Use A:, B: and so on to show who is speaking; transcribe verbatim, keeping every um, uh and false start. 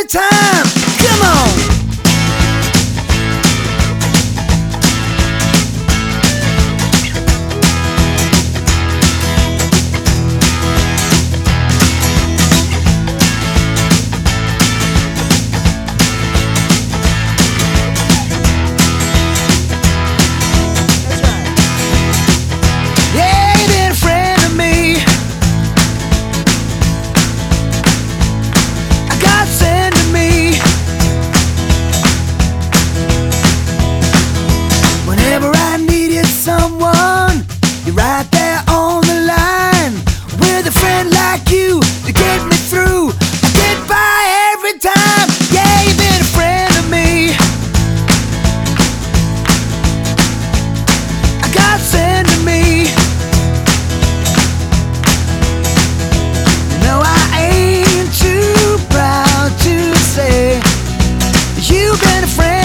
A: time. Come on. Someone, you're right there on the line. With a friend like you to get me through, I get by every time. Yeah, you've been a friend to me. I got sent to me. No, I ain't too proud to say you've been a friend.